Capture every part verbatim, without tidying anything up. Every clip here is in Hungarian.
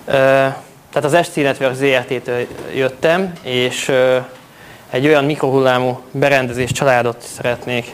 Tehát az es cé Networks zé er té-től jöttem, és egy olyan mikrohullámú berendezés családot szeretnék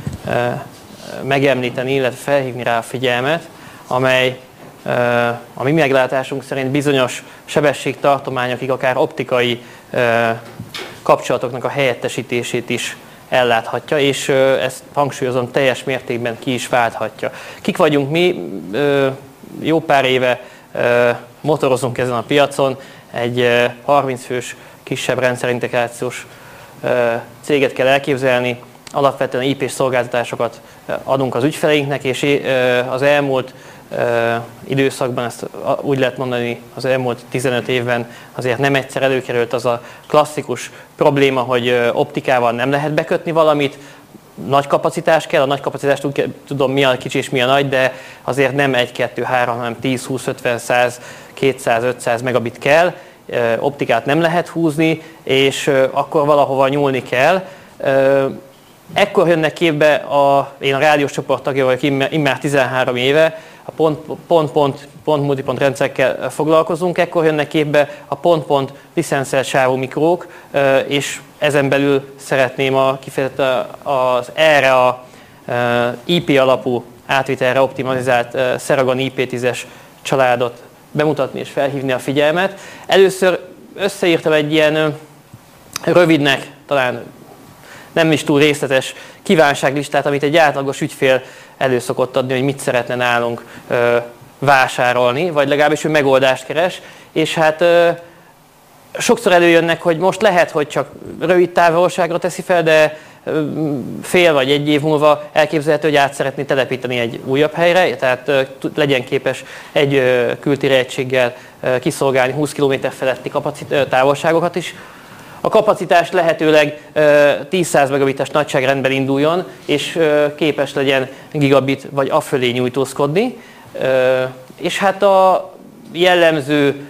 megemlíteni, illetve felhívni rá a figyelmet, amely a mi meglátásunk szerint bizonyos sebességtartományokig, akár optikai kapcsolatoknak a helyettesítését is elláthatja, és ezt hangsúlyozom, teljes mértékben ki is válthatja. Kik vagyunk mi? Jó pár éve motorozunk ezen a piacon, egy harminc fős kisebb rendszerintegrációs céget kell elképzelni, alapvetően í pés szolgáltatásokat adunk az ügyfeleinknek, és az elmúlt időszakban, ezt úgy lehet mondani, az elmúlt tizenöt évben azért nem egyszer előkerült az a klasszikus probléma, hogy optikával nem lehet bekötni valamit, nagy kapacitás kell, a nagy kapacitást tudom mi a kicsi és mi a nagy, de azért nem egy, kettő, három, hanem tíz, húsz, ötven, száz, kétszáz, ötszáz megabit kell, optikát nem lehet húzni, és akkor valahova nyúlni kell. Ekkor jönnek képbe, a, én a rádiós csoport tagja vagyok immár tizenhárom éve, a pont-pont, pont-multipont rendszerekkel foglalkozunk, ekkor jönnek képbe a pont-pont licenszelt sávú mikrók, és ezen belül szeretném a, kifejezetten az erre a í pé alapú átvitelre optimalizált Ceragon í pé tízes családot bemutatni és felhívni a figyelmet. Először összeírtam egy ilyen rövidnek, talán nem is túl részletes kívánságlistát, amit egy átlagos ügyfél elő szokott adni, hogy mit szeretne nálunk ö, vásárolni, vagy legalábbis ő megoldást keres, és hát ö, sokszor előjönnek, hogy most lehet, hogy csak rövid távolságra teszi fel, de ö, fél vagy egy év múlva elképzelhető, hogy át szeretné telepíteni egy újabb helyre, tehát ö, legyen képes egy ö, kültéri egységgel ö, kiszolgálni húsz kilométer feletti kapacit- ö, távolságokat is. A kapacitás lehetőleg tíz-száz megabites nagyságrendben induljon, és képes legyen gigabit vagy afölé nyújtózkodni. És hát a jellemző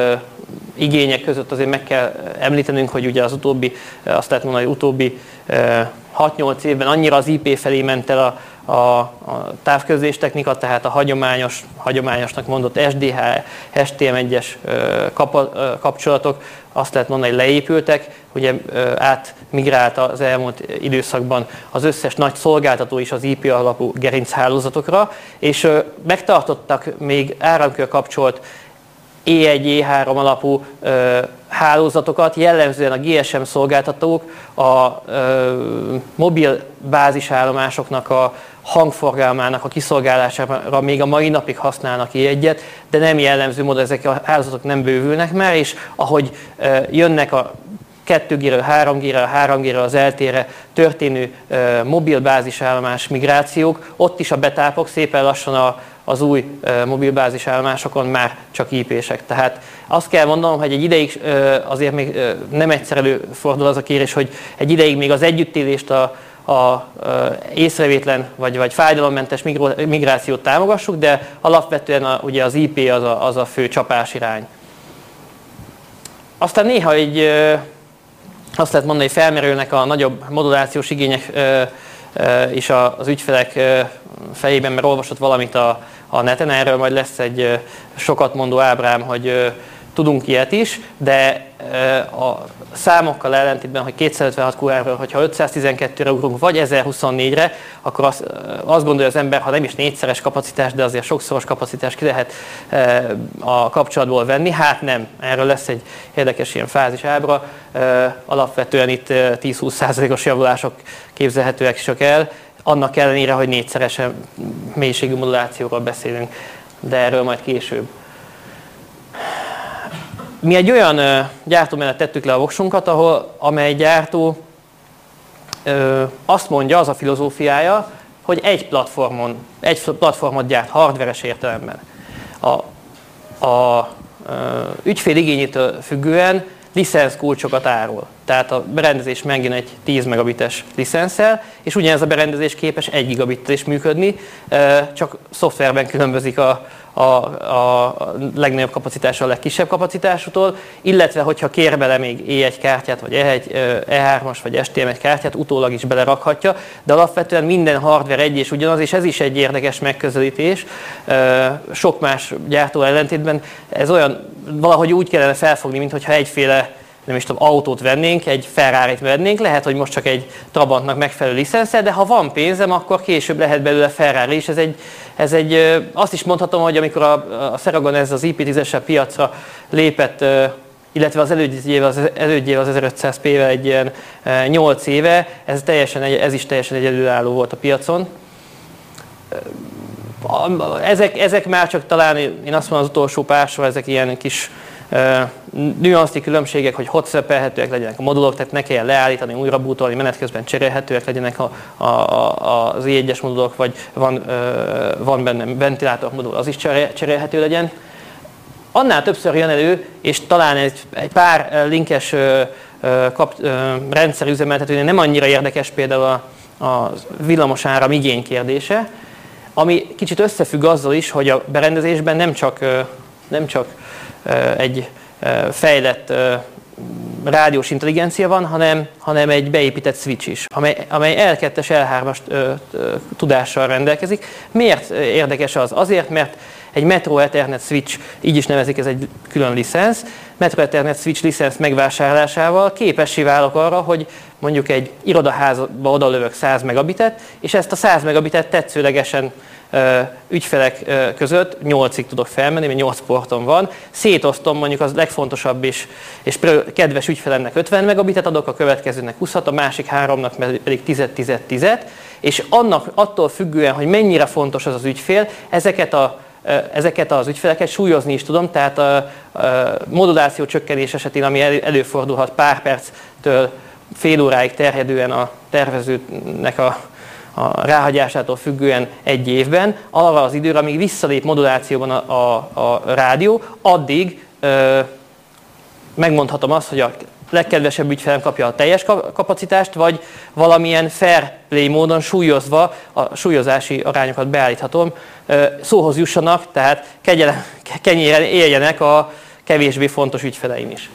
igények között azért meg kell említenünk, hogy ugye az utóbbi, azt lehet mondani, hogy utóbbi hat-nyolc évben annyira az í pé felé ment el a, a, a távközlés technika, tehát a hagyományos, hagyományosnak mondott es dé há, es té em egyes kapcsolatok, azt lehet mondani, hogy leépültek, ugye átmigrált az elmúlt időszakban az összes nagy szolgáltató is az í pé alapú gerinchálózatokra, és megtartottak még áramkör kapcsolt é egy, é három alapú ö, hálózatokat, jellemzően a gé es em szolgáltatók a ö, mobil bázisállomásoknak a hangforgalmának a kiszolgálására még a mai napig használnak é egyet, de nem jellemző módon ezek a hálózatok nem bővülnek már, és ahogy ö, jönnek a kettő gé-ről három gé-re, a három gé-ről az el té-re történő ö, mobil bázisállomás migrációk, ott is a betápok szépen lassan a az új mobilbázisállomásokon már csak í pések. Tehát azt kell mondanom, hogy egy ideig azért még nem egyszer előfordul az a kérés, hogy egy ideig még az együttélést, a, a észrevétlen vagy, vagy fájdalommentes migrációt támogassuk, de alapvetően a, ugye az í pé az a, az a fő csapásirány. Aztán néha egy, azt lehet mondani, hogy felmerülnek a nagyobb modulációs igények is az ügyfelek fejében, mert olvasott valamit a, a neten, erről majd lesz egy sokat mondó ábrám, hogy tudunk ilyet is, de a számokkal ellentétben, hogy kétszázötvenhat kú-ról, hogyha ötszáztizenkettőre ugrunk, vagy ezerhuszonnégyre, akkor azt, azt gondolja az ember, ha nem is négyszeres kapacitás, de azért sokszoros kapacitás ki lehet a kapcsolatból venni. Hát nem, erről lesz egy érdekes ilyen fázis ábra. Alapvetően itt tíz-húsz százalékos javulások képzelhetőek csak el, annak ellenére, hogy négyszeres mélységű modulációról beszélünk, de erről majd később. Mi egy olyan ö, gyártó mellett tettük le a voksunkat, ahol, amely gyártó ö, azt mondja, az a filozófiája, hogy egy platformon, egy platformot gyárt hardveres értelemben. A, a ö, ügyfél igényétől függően licenszkulcsokat árul. Tehát a berendezés megjön egy tíz megabites licenszel, és ugyanez a berendezés képes egy gigabittel is működni, csak szoftverben különbözik a, a, a legnagyobb kapacitással a legkisebb kapacitásútól, illetve hogyha kér bele még é egy kártyát, vagy é egy, é hármas, vagy es té em egy kártyát, utólag is belerakhatja, de alapvetően minden hardware egy és ugyanaz, és ez is egy érdekes megközelítés. Sok más gyártó ellentétben ez olyan, valahogy úgy kellene felfogni, mintha egyféle, nem is tudom, autót vennénk, egy Ferrarit vennénk, lehet, hogy most csak egy Trabantnak megfelelő licenszel, de ha van pénzem, akkor később lehet belőle Ferrari, és ez egy, ez egy azt is mondhatom, hogy amikor a, a Ceragon ez az i pé tízes piacra lépett, illetve az elődjével az, elődjével az ezerötszáz pé-vel egy ilyen nyolc éve, ez, teljesen, ez is teljesen egyedülálló volt a piacon. Ezek, ezek már csak talán, én azt mondom, az utolsó pár sor, ezek ilyen kis uh, nüansznyi különbségek, hogy hot-swap-elhetőek legyenek a modulok, tehát ne kelljen leállítani, újra bootolni, menet közben cserélhetőek legyenek a, a, a, az i egyes modulok, vagy van, uh, van benne ventilátor modul, az is cserélhető legyen. Annál többször jön elő, és talán egy, egy pár linkes uh, kap, uh, rendszerüzemeltetőnél nem annyira érdekes például a, a villamos áram igény kérdése, ami kicsit összefügg azzal is, hogy a berendezésben nem csak, nem csak egy fejlett rádiós intelligencia van, hanem, hanem egy beépített switch is, amely, amely el kettes el hármas tudással rendelkezik. Miért érdekes az? Azért, mert egy Metro Ethernet switch, így is nevezik, ez egy külön licensz, Metro Ethernet switch licensz megvásárlásával képessé válok arra, hogy mondjuk egy irodaházba odalövök száz megabitet, és ezt a száz megabitet tetszőlegesen ö, ügyfelek ö, között nyolcig tudok felmenni, mert nyolc porton van. Szétosztom mondjuk az legfontosabb is, és kedves ügyfelemnek ötven megabitet adok, a következőnek huszat, a másik háromnak pedig tízet, tízet, tízet, és annak attól függően, hogy mennyire fontos az az ügyfél, ezeket a ezeket az ügyfeleket súlyozni is tudom, tehát a, a moduláció csökkenés esetén, ami előfordulhat pár perctől fél óráig terjedően a tervezőnek a, a ráhagyásától függően egy évben, arra az időre, amíg visszalép modulációban a, a, a rádió, addig ö, megmondhatom azt, hogy a legkedvesebb ügyfelem kapja a teljes kapacitást, vagy valamilyen fair play módon súlyozva a súlyozási arányokat beállíthatom, szóhoz jussanak, tehát kegyelem, kenyéren éljenek a kevésbé fontos ügyfeleim is.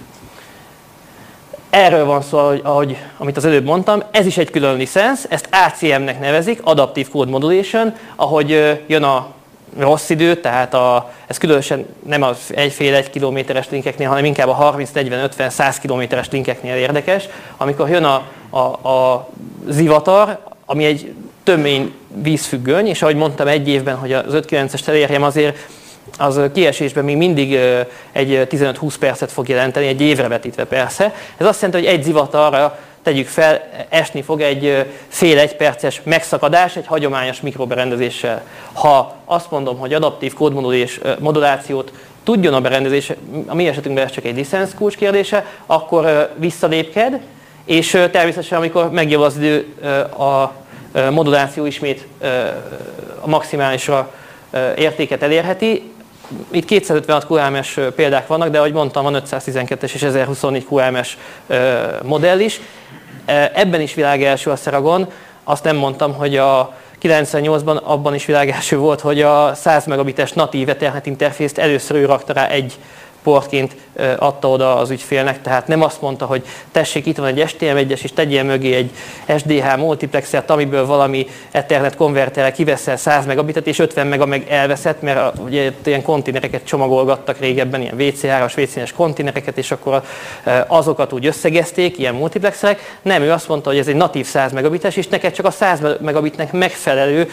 Erről van szó, ahogy, ahogy, amit az előbb mondtam, ez is egy külön licensz, ezt á cé em-nek nevezik, Adaptive Code Modulation, ahogy jön a rossz idő, tehát a, ez különösen nem az egyfél egy kilométeres linkeknél, hanem inkább a harminc, negyven, ötven, száz kilométeres linkeknél érdekes, amikor jön a, a, a zivatar, ami egy tömény vízfüggöny, és ahogy mondtam egy évben, hogy az öt kilencest elérjem, azért az kiesésben még mindig egy tizenöt-húsz percet fog jelenteni, egy évre vetítve persze. Ez azt jelenti, hogy egy zivatarra tegyük fel, esni fog egy fél egy perces megszakadás egy hagyományos mikroberendezéssel. Ha azt mondom, hogy adaptív kódmodulációt tudjon a berendezés, a mi esetünkben ez csak egy licensz kulcs kérdése, akkor visszalépked, és természetesen amikor megjavul az idő, a moduláció ismét a maximálisra értéket elérheti. Itt kétszázötvenhat kú em es példák vannak, de ahogy mondtam, van ötszáztizenkettes és ezerhuszonnégy kú em es modell is. Ebben is világelső a Ceragon. Azt nem mondtam, hogy a kilencvennyolcban abban is világelső volt, hogy a száz megabites natív Ethernet interfészt először ő rakta rá egy portként adta oda az ügyfélnek, tehát nem azt mondta, hogy tessék, itt van egy es té em egyes, és tegyél mögé egy es dé há multiplexert, amiből valami Ethernet konverterrel kiveszel száz megabitet, és ötven mega meg elveszett, mert ugye ilyen konténereket csomagolgattak régebben, ilyen vé cé hármas, vé cé négyes konténereket, és akkor azokat úgy összegezték, ilyen multiplexerek. Nem, ő azt mondta, hogy ez egy natív száz megabites, és neked csak a száz megabitnek megfelelő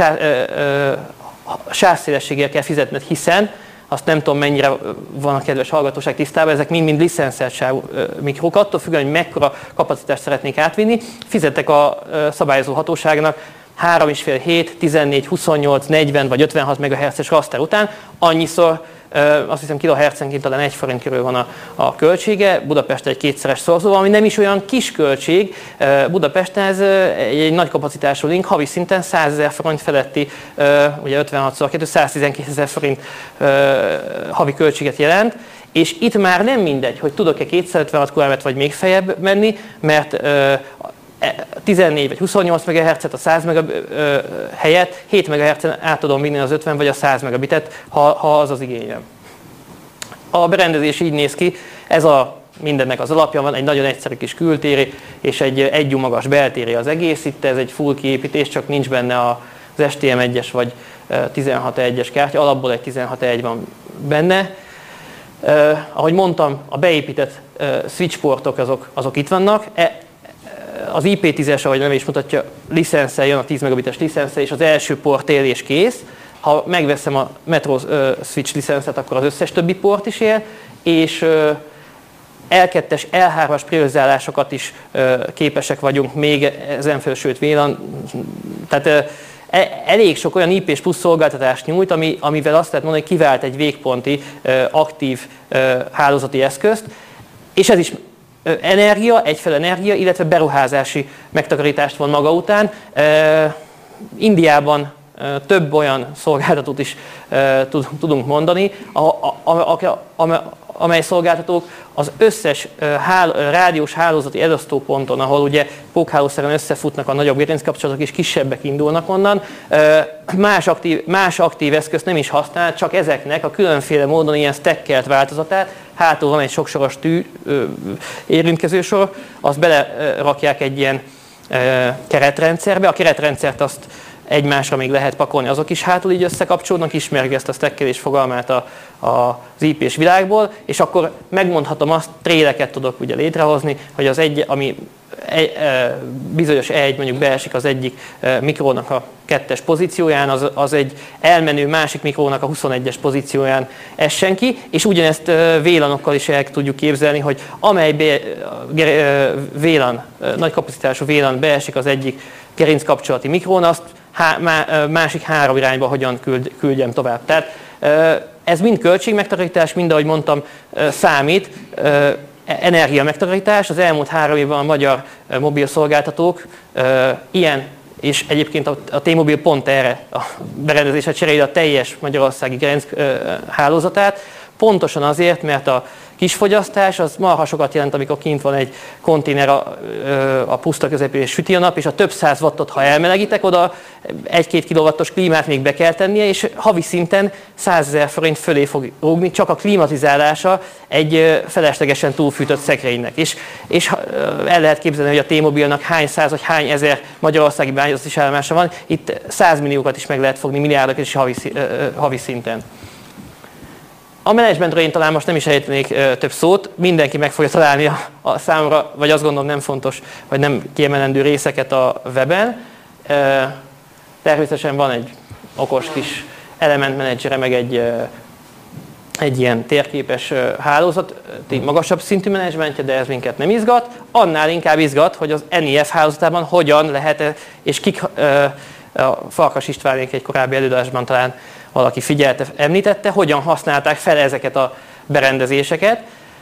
sávszélességgel kell fizetned, hiszen azt nem tudom, mennyire van a kedves hallgatóság tisztában, ezek mind-mind licenszelt sávú mikrók, attól függően, hogy mekkora kapacitást szeretnék átvinni, fizettek a szabályozó hatóságnak három és fél, hét, tizennégy, huszonnyolc, negyven vagy ötvenhat megahertzes raster után, annyiszor, azt hiszem kilohertzenként talán egy forint körül van a, a költsége, Budapesten egy kétszeres szorzóval, ami nem is olyan kis költség. Budapesten ez egy, egy nagy kapacitású link, havi szinten százezer forint feletti, ugye ötvenhat szor kettő, száztizenkétezer forint havi költséget jelent, és itt már nem mindegy, hogy tudok-e kétszázötvenhat kú em-et vagy még feljebb menni, mert tizennégy vagy huszonnyolc megahertzet a száz megabit helyett hét megahertzen át tudom vinni az ötven vagy a száz megabitet, ha, ha az az igényem. A berendezés így néz ki, ez a mindennek az alapja van, egy nagyon egyszerű kis kültéri és egy egyú magas beltéri az egész. Itt ez egy full kiépítés, csak nincs benne az es té em egyes vagy tizenhat egyes kártya, alapból egy tizenhat egy van benne. Uh, ahogy mondtam, a beépített uh, switch portok azok, azok itt vannak. E, az I P tízes, ahogy a neve is mutatja, licenszel jön, a tíz megabites licenszel, és az első port él és kész. Ha megveszem a Metro uh, switch licenszet, akkor az összes többi port is él, és uh, el kettes, el hármas priorizálásokat is uh, képesek vagyunk még ezen föl, sőt vélan. Tehát uh, elég sok olyan I P-s plusz szolgáltatást nyújt, ami, amivel azt lehet mondani, hogy kivált egy végponti, aktív hálózati eszközt, és ez is energia, egyfelől energia, illetve beruházási megtakarítást von maga után. Indiában több olyan szolgáltatót is tudunk mondani, amely szolgáltatók az összes hál, rádiós hálózati elosztóponton, ahol ugye pókhálószerűen összefutnak a nagyobb gerinckapcsolatok, és kisebbek indulnak onnan, más aktív, más aktív eszközt nem is használ, csak ezeknek a különféle módon ilyen stackelt változatát, hátul van egy soksoros tű érintkezősor, azt belerakják egy ilyen keretrendszerbe, a keretrendszert azt egymásra még lehet pakolni, azok is hátul így összekapcsolódnak, ismerjük ezt a stackelés fogalmát a, a, az I P-s világból, és akkor megmondhatom azt, tréleket tudok ugye létrehozni, hogy az egy, ami egy, e, bizonyos E egy mondjuk beesik az egyik e, mikrónak a kettes pozícióján, az, az egy elmenő másik mikrónak a huszonegyes pozícióján essen ki, és ugyanezt e, vélanokkal is el tudjuk képzelni, hogy amely be, e, vélan, e, nagy kapacitású vélan beesik az egyik gerinckapcsolati mikrón, azt há, má, másik három irányba hogyan küld, küldjem tovább. Tehát ez mind költségmegtakarítás, mind ahogy mondtam, számít, energia megtakarítás. Az elmúlt három évben a magyar mobil szolgáltatók ilyen, és egyébként a T-Mobile pont erre a berendezésre cseréli a teljes magyarországi gerinc hálózatát, pontosan azért, mert a kisfogyasztás az marha sokat jelent, amikor kint van egy konténer a, a puszta közepén és süti a nap, és a több száz wattot, ha elmelegítek, oda egy-két kilowattos klímát még be kell tennie, és havi szinten százezer forint fölé fog rúgni csak a klimatizálása egy feleslegesen túlfűtött szekrénynek. És, és el lehet képzelni, hogy a T-Mobilnak hány száz vagy hány ezer magyarországi bányászati állomása van, itt százmilliókat is meg lehet fogni, milliárdokat is havi, havi szinten. A menedzsmentről én talán most nem is ejtenék több szót, mindenki meg fogja találni a, a számomra, vagy azt gondolom nem fontos, vagy nem kiemelendő részeket a weben. E, természetesen van egy okos kis element menedzsere, meg egy, egy ilyen térképes hálózat, magasabb szintű menedzsmentje, de ez minket nem izgat. Annál inkább izgat, hogy az N I F hálózatában hogyan lehet, és kik, a Farkas Istvánék egy korábbi előadásban talán valaki figyelte, említette, hogyan használták fel ezeket a berendezéseket.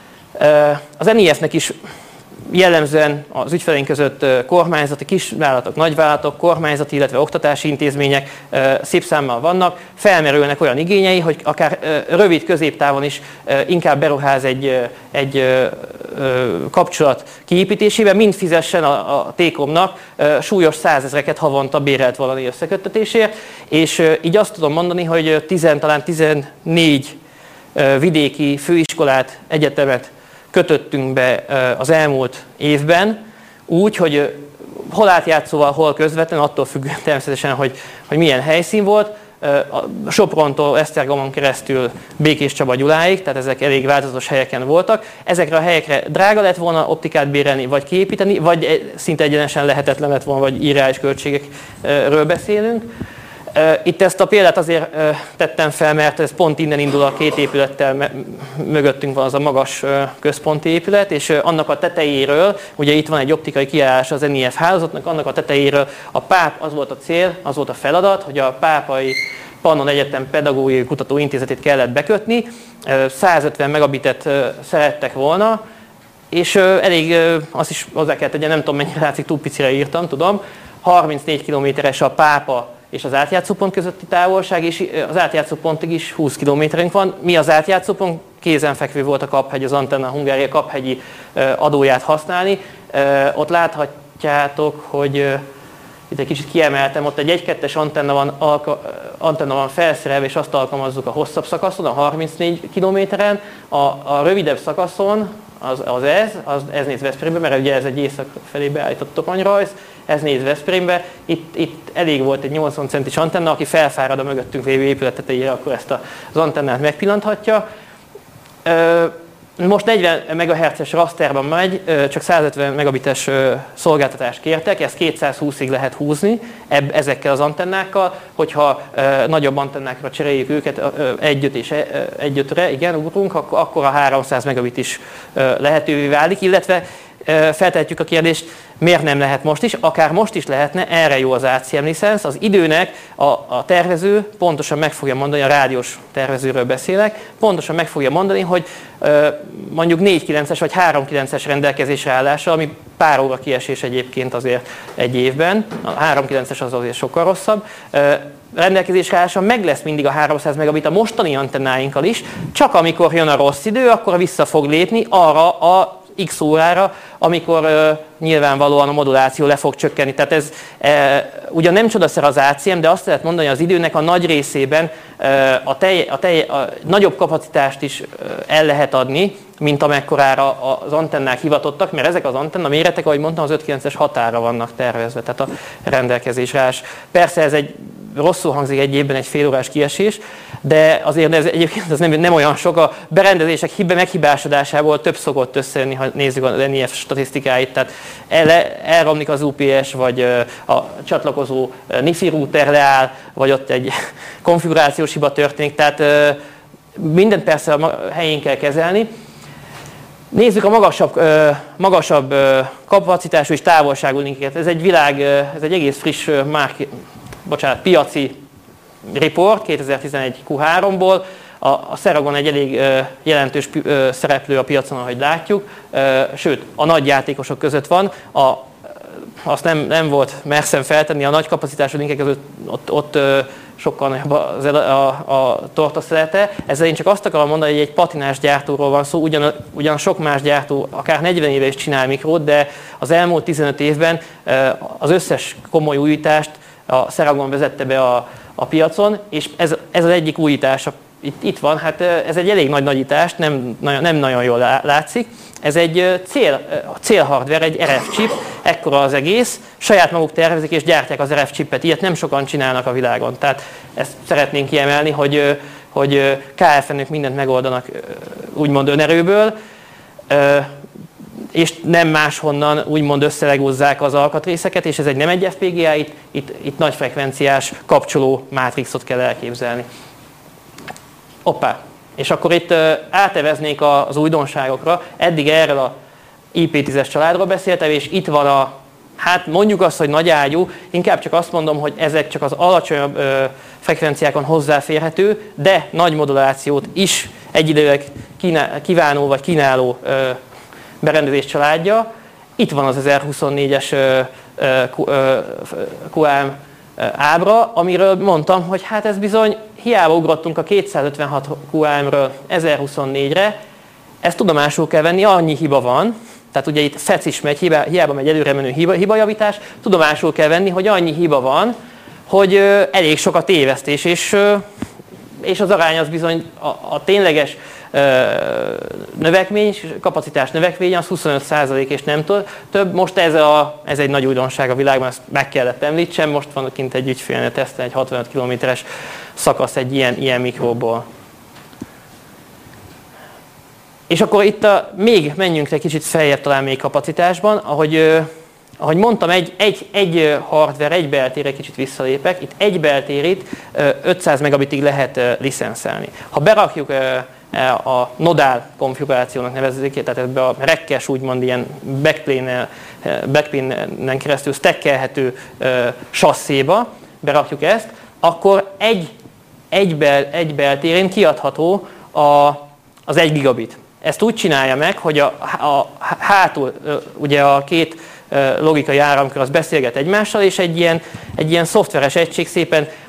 Az N I F-nek is jellemzően az ügyfeleink között kormányzati, kisvállalatok, nagyvállalatok, kormányzati, illetve oktatási intézmények szép számmal vannak. Felmerülnek olyan igényei, hogy akár rövid középtávon is inkább beruház egy, egy kapcsolat kiépítésében, mint fizessen a, a T-Comnak súlyos százezreket havonta bérelt valami összeköttetésért. És így azt tudom mondani, hogy tíz, talán tizennégy vidéki főiskolát, egyetemet kötöttünk be az elmúlt évben, úgy, hogy hol átjátszóval, hol közvetlenül, attól függően természetesen, hogy, hogy milyen helyszín volt. A Soprontól Esztergomon keresztül Békés Csaba Gyuláig, tehát ezek elég változatos helyeken voltak. Ezekre a helyekre drága lett volna optikát bérelni, vagy kiépíteni, vagy szinte egyenesen lehetetlen lett volna, vagy irreális költségekről beszélünk. Itt ezt a példát azért tettem fel, mert ez pont innen indul, a két épülettel mögöttünk van az a magas központi épület, és annak a tetejéről, ugye itt van egy optikai kiállás az N I F hálózatnak, annak a tetejéről a páp, az volt a cél, az volt a feladat, hogy a Pápai Pannon Egyetem Pedagógiai Kutatóintézetét kellett bekötni, százötven megabitet szerettek volna, és elég, azt is hozzá kell tegyen, nem tudom mennyire látszik, túl picire írtam, tudom, harmincnégy kilométeres a Pápa és az átjátszópont közötti távolság, és az átjátszópontig is húsz kilométerünk van. Mi az átjátszópont? Kézenfekvő volt a Kaphegy, az Antenna Hungária kaphegyi adóját használni. Ott láthat, látjátok, hogy itt egy kicsit kiemeltem, ott egy egy kettes antenna van, antenna van felszerelve, és azt alkalmazzuk a hosszabb szakaszon, a harmincnégy kilométeren, a, a rövidebb szakaszon, az, az ez, az, ez néz Veszprémbe, mert ugye ez egy észak felé beállított toronyrajz, ez néz Veszprémbe. Itt, itt elég volt egy nyolcvan centis antenna, aki felfárad a mögöttünk lévő épület tetejére, akkor ezt az antennát megpillanthatja. Most negyven megahertzes rasterban megy, csak száz ötven megabites szolgáltatást kértek, ezt kétszázhúszig lehet húzni ezekkel az antennákkal, hogyha nagyobb antennákra cseréljük őket, egy-öt és egy-ötre, igen, ugrunk, akkor a háromszáz megabit is lehetővé válik, illetve feltehetjük a kérdést, miért nem lehet most is, akár most is lehetne, erre jó az á cé em licensz. Az időnek a, a tervező pontosan meg fogja mondani, a rádiós tervezőről beszélek, pontosan meg fogja mondani, hogy mondjuk négy kilences vagy három kilences rendelkezésre állása, ami pár óra kiesés egyébként azért egy évben, a három kilences az azért sokkal rosszabb, rendelkezésre állása meg lesz mindig a háromszáz megabit a mostani antennáinkkal is, csak amikor jön a rossz idő, akkor vissza fog lépni arra a x órára, amikor uh, nyilvánvalóan a moduláció le fog csökkenni. Tehát ez uh, ugyan nem csodaszer az á cé em, de azt lehet mondani, hogy az időnek a nagy részében uh, a, tej, a, tej, a nagyobb kapacitást is uh, el lehet adni, mint amekkorára az antennák hivatottak, mert ezek az antenna méretek, ahogy mondtam, az öt kilences határa vannak tervezve, tehát a rendelkezésre állás. Persze ez egy rosszul hangzik egy évben egy fél órás kiesés, de azért ez egyébként az nem, nem olyan sok. A berendezések hibe meghibásodásából több szokott összejönni, ha nézzük az en i ef statisztikáit. Tehát el, elromlik az u pé es, vagy a csatlakozó Nifi router leáll, vagy ott egy konfigurációs hiba történik. Tehát mindent persze a helyén kell kezelni. Nézzük a magasabb, magasabb kapacitású és távolságú linkeket. Ez egy világ, ez egy egész friss márk, bocsánat, piaci report kétezer-tizenegy kú háromból. A, a Ceragon egy elég ö, jelentős ö, szereplő a piacon, ahogy látjuk, ö, sőt, a nagy játékosok között van. A, azt nem, nem volt merszem feltenni, a nagy kapacitású linkek között ott, ott ö, sokkal nagyobb az, a, a torta szelete. Ezzel én csak azt akarom mondani, hogy egy patinás gyártóról van szó, ugyan, ugyan sok más gyártó akár negyven éve is csinál mikrót, de az elmúlt tizenöt évben ö, az összes komoly újítást a Ceragon vezette be a, a piacon, és ez, ez az egyik újítás, itt, itt van, hát ez egy elég nagy nagyítás, nem, nem nagyon jól látszik. Ez egy cél, célhardware, egy er ef chip, ekkora az egész, saját maguk tervezik és gyártják az er ef chipet, ilyet nem sokan csinálnak a világon. Tehát ezt szeretnénk kiemelni, hogy, hogy ká ef en-ük mindent megoldanak úgymond önerőből, és nem máshonnan úgymond összelegúzzák az alkatrészeket, és ez egy nem egy ef pé gé á, itt, itt, itt nagy frekvenciás kapcsoló mátrixot kell elképzelni. Hoppá! És akkor itt áteveznék az újdonságokra. Eddig erről a i pé tízes családról beszéltem, és itt van a, hát mondjuk azt, hogy nagy ágyú, inkább csak azt mondom, hogy ezek csak az alacsonyabb ö, frekvenciákon hozzáférhető, de nagy modulációt is egyidejűleg kívánó vagy kínáló ö, berendezés családja. Itt van az ezerhuszonnégyes kú á em ábra, amiről mondtam, hogy hát ez bizony, hiába ugrottunk a kétszázötvenhat kú á em-ről ezerhuszonnégyre, ezt tudomásul kell venni, annyi hiba van, tehát ugye itt fec is megy, hiába, hiába megy előre menő hiba, hibajavítás, tudomásul kell venni, hogy annyi hiba van, hogy elég sok a tévesztés, és, és az arány az bizony a, a tényleges növekmény, kapacitás növekmény az huszonöt százalék és nem több. Most ez, a, ez egy nagy újdonság a világban, ezt meg kellett említsem. Most van kint egy ügyfélnél tesztel egy hatvanöt kilométeres szakasz egy ilyen, ilyen mikróból. És akkor itt a, még menjünk egy kicsit feljebb talán még kapacitásban. Ahogy, ahogy mondtam, egy, egy, egy hardware, egy beltér, egy kicsit visszalépek. Itt egy beltérit ötszáz megabitig lehet licenszelni. Ha berakjuk a nodál konfigurációnak nevezzük, tehát ebbe a rekkes, úgymond ilyen backplane-en, backplane-en keresztül stackelhető sasszéba berakjuk ezt, akkor egy, egy, bel, egy beltérén kiadható a, az egy gigabit. Ezt úgy csinálja meg, hogy a, a hátul ugye a két logikai áramkör az beszélget egymással, és egy ilyen, egy ilyen szoftveres egység szépen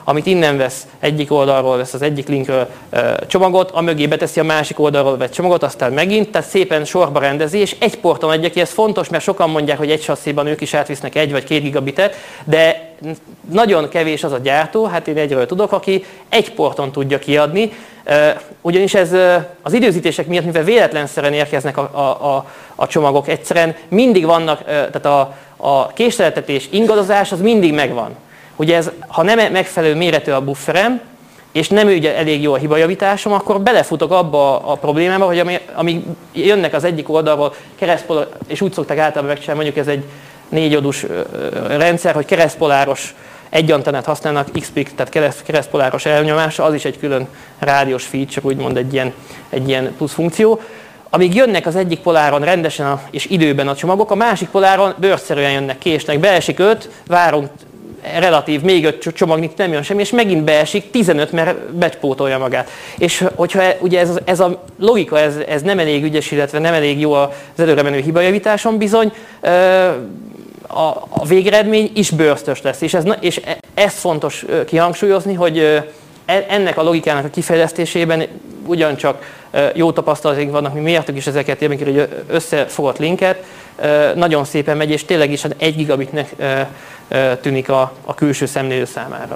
amit innen vesz, egyik oldalról vesz az egyik linkről csomagot, amögé beteszi a másik oldalról vett csomagot, aztán megint, tehát szépen sorba rendezi, és egy porton adja ki. Ez fontos, mert sokan mondják, hogy egy sasszéban ők is átvisznek egy vagy két gigabitet, de nagyon kevés az a gyártó, hát én egyről tudok, aki egy porton tudja kiadni, ugyanis ez az időzítések miatt, mivel véletlenszerűen érkeznek a, a, a, a csomagok, egyszerűen mindig vannak, tehát a, a késleltetés, ingadozás az mindig megvan. Ugye ez, ha nem megfelelő méretű a bufferem, és nem ugye elég jó a hibajavításom, akkor belefutok abba a, a problémába, hogy ami, ami jönnek az egyik oldalról keresztpol, és úgy szokták általában megcsinálni, mondjuk ez egy négyodus rendszer, hogy keresztpoláros egy antennát használnak, X P I C, tehát keresztpoláros elnyomása, az is egy külön rádiós feature, úgymond egy ilyen, egy ilyen plusz funkció. Amíg jönnek az egyik poláron rendesen a, és időben a csomagok, a másik poláron bőrszerűen jönnek, késnek, beesik öt, várunk relatív, még öt csomag nem jön semmi, és megint beesik tizenöt, mert bepótolja magát. És hogyha ugye ez, ez a logika, ez, ez nem elég ügyes, illetve nem elég jó az előre menő hibajavításon, bizony a, a végeredmény is bőrztös lesz. És, ez, és ezt fontos kihangsúlyozni, hogy ennek a logikának a kifejlesztésében ugyancsak jó tapasztalataink vannak, mi mértük is ezeket, egy összefogott linket, nagyon szépen megy, és tényleg is egy gigabitnek tűnik a, a külső szemlélő számára.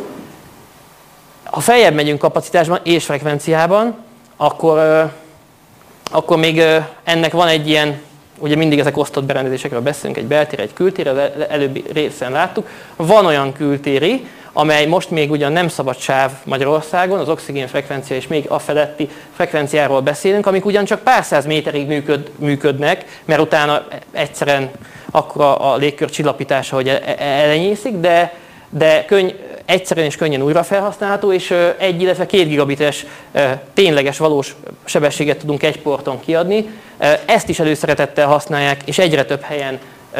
Ha feljebb megyünk kapacitásban és frekvenciában, akkor, akkor még ennek van egy ilyen, ugye mindig ezek osztott berendezésekről beszélünk, egy beltér, egy kültér, az előbbi részen láttuk. Van olyan kültéri, amely most még ugyan nem szabad sáv Magyarországon, az oxigén frekvencia és még afeletti frekvenciáról beszélünk, amik ugyancsak pár száz méterig működ, működnek, mert utána egyszerűen akkor a, a légkör csillapítása, hogy elenyészik, de, de könny, egyszerűen és könnyen újra felhasználható, és egy, illetve két gigabites tényleges, valós sebességet tudunk egy porton kiadni. Ezt is előszeretettel használják, és egyre több helyen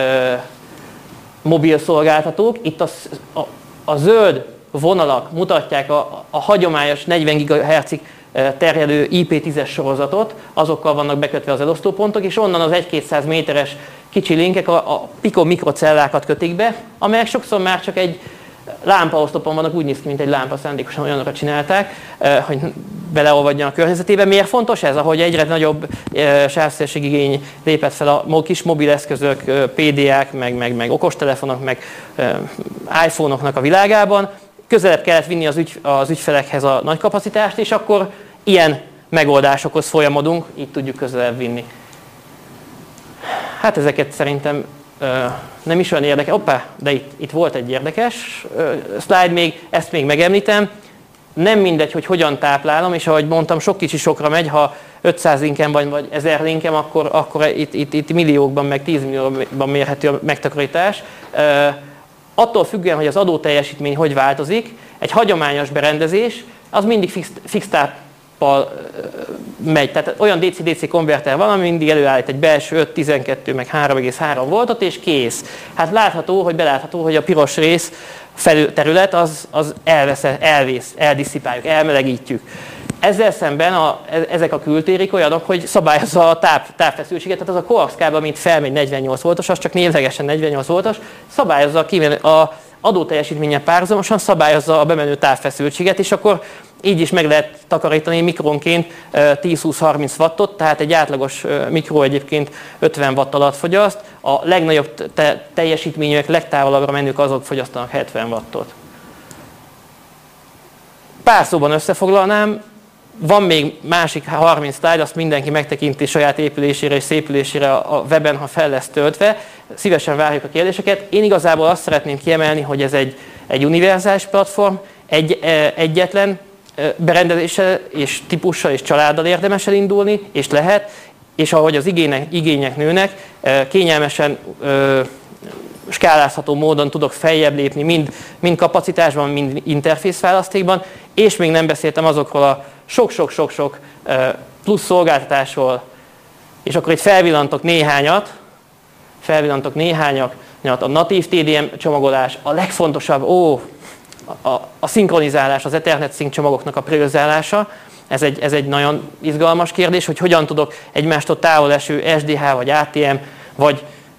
mobil szolgáltatók. Itt a, a, a zöld vonalak mutatják a, a hagyományos negyven gigahertzig terjedő I P tízes sorozatot, azokkal vannak bekötve az elosztópontok, és onnan az egy-kétszáz méteres kicsi linkek a, a pico mikrocellákat kötik be, amelyek sokszor már csak egy lámpaoszlopon vannak, úgy néz ki, mint egy lámpa, szándékosan olyanokra csinálták, hogy beleolvadjon a környezetébe. Miért fontos ez? Ahogy egyre nagyobb sávszélességigény lépett fel a kis mobileszközök, P D A-k, meg, meg, meg okostelefonok, meg iPhone-oknak a világában, közelebb kellett vinni az, ügy, az ügyfelekhez a nagy kapacitást, és akkor ilyen megoldásokhoz folyamodunk, így tudjuk közelebb vinni. Hát ezeket szerintem nem is olyan érdekes. Hoppá, de itt, itt volt egy érdekes szlájd még, ezt még megemlítem. Nem mindegy, hogy hogyan táplálom, és ahogy mondtam, sok kicsi sokra megy, ha ötszáz linkem vagy, vagy ezer linkem, akkor, akkor itt, itt, itt milliókban, meg tízmilliókban mérhető a megtakarítás. Attól függően, hogy az adóteljesítmény hogy változik, egy hagyományos berendezés, az mindig fix, fix táppal megy. Tehát olyan D C D C konverter van, ami mindig előállít egy belső öt, tizenkettő, meg három egész három voltot, és kész. Hát látható, hogy belátható, hogy a piros rész terület az, az elvesz, elvész, eldisszipáljuk, elmelegítjük. Ezzel szemben a, ezek a kültérik olyanok, hogy szabályozza a táp, távfeszültséget, tehát az a coax kábel, mint felmegy negyvennyolc voltos, az csak névlegesen negyvennyolc voltos, szabályozza a, kimenő, a adóteljesítménye párhuzamosan, szabályozza a bemenő távfeszültséget, és akkor így is meg lehet takarítani mikronként tíz-húsz-harminc wattot, tehát egy átlagos mikro egyébként ötven watt alatt fogyaszt, a legnagyobb te- teljesítményűek, legtávolabbra menők azok fogyasztanak hetven wattot. Pár szóban összefoglalnám, van még másik harminc slide, azt mindenki megtekinti saját épülésére és szépülésére a weben, ha fel lesz töltve. Szívesen várjuk a kérdéseket. Én igazából azt szeretném kiemelni, hogy ez egy, egy univerzális platform, egy, egyetlen berendezéssel és típussal és családdal érdemes elindulni, és lehet, és ahogy az igények, igények nőnek, kényelmesen skálázható módon tudok feljebb lépni, mind, mind kapacitásban, mind interfészválasztékban, és még nem beszéltem azokról a sok-sok-sok-sok plusz szolgáltatásról, és akkor itt felvillantok néhányat, felvillantok néhányat, a natív T D M csomagolás, a legfontosabb, ó, a, a, a szinkronizálás, az Ethernet Sync csomagoknak a priorizálása, ez egy, ez egy nagyon izgalmas kérdés, hogy hogyan tudok egymástól távol eső S D H vagy A T M, vagy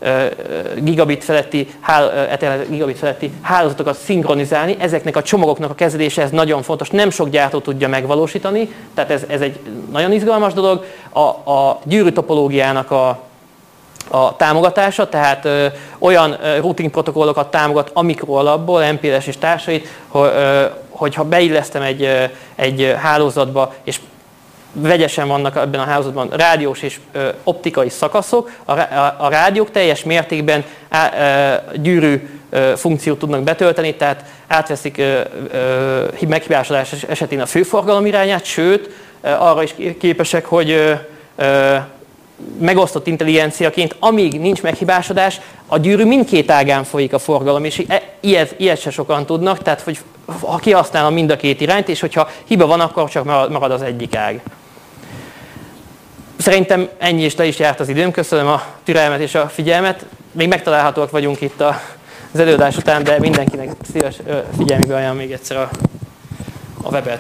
gigabit feletti, Ethernet gigabit feletti hálózatokat szinkronizálni. Ezeknek a csomagoknak a kezelése ez nagyon fontos. Nem sok gyártó tudja megvalósítani, tehát ez, ez egy nagyon izgalmas dolog. A, a gyűrűtopológiának a a támogatása, tehát ö, olyan ö, routing protokollokat támogat a mikroalapból, em pé el es és társait, hogy, ö, hogyha beillesztem egy, ö, egy hálózatba, és vegyesen vannak ebben a hálózatban rádiós és ö, optikai szakaszok, a, a, a rádiók teljes mértékben á, ö, gyűrű ö, funkciót tudnak betölteni, tehát átveszik ö, ö, meghibásodás esetén a főforgalom irányát, sőt, ö, arra is képesek, hogy ö, ö, megosztott intelligenciaként, amíg nincs meghibásodás, a gyűrű mindkét ágán folyik a forgalom, és ilyet, ilyet se sokan tudnak, tehát hogy ha kihasználom mind a két irányt, és hogyha hiba van, akkor csak marad az egyik ág. Szerintem ennyi is le is járt az időm, köszönöm a türelmet és a figyelmet. Még megtalálhatóak vagyunk itt az előadás után, de mindenkinek szíves figyelmébe ajánlom még egyszer a, a webet.